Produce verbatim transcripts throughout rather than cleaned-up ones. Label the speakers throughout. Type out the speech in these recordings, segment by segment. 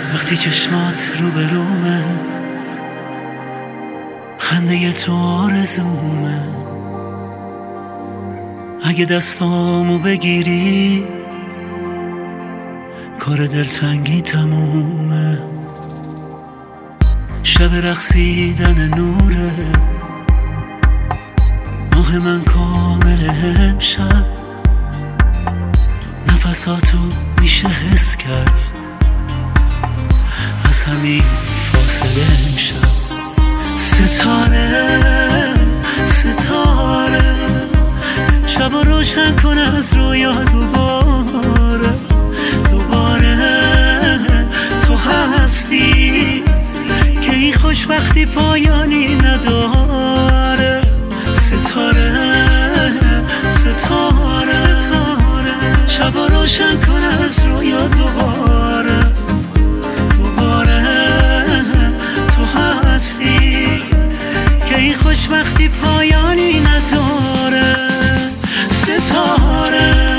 Speaker 1: وقتی چشمات رو به رومه، خنده تو آرزومه. اگه دستامو بگیری کار دلتنگی تمومه. شب رقصیدن نوره، ماه من کامل امشب. نفساتو میشه حس کرد از همین فاصله امشب. ستاره ستاره شب رو روشن کن از رویا دوباره دوباره. تو هستی که این خوشبختی پایانی نداره. ستاره ستاره ستاره شب رو روشن کن از رویا دوباره دوباره. تو هستی که این خوشبختی پایانی نداره. ستاره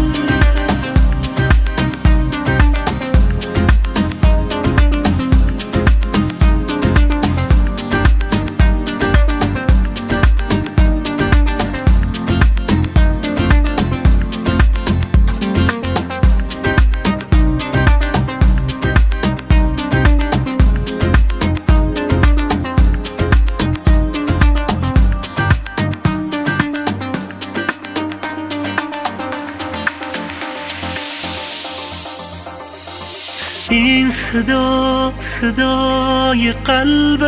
Speaker 1: این صدا صدای قلب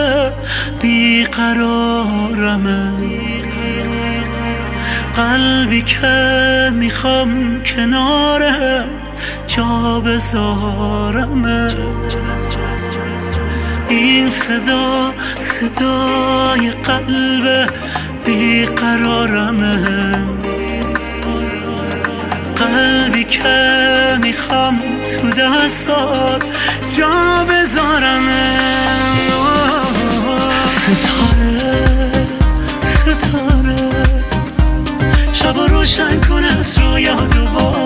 Speaker 1: بیقرارمه، قلبی که میخوام کناره جا بذارمه. این صدا صدای قلب بیقرارمه، قلبی که میخوام تو دستات جا بذارم. ستاره ستاره شب روشن کن از رویا دوباره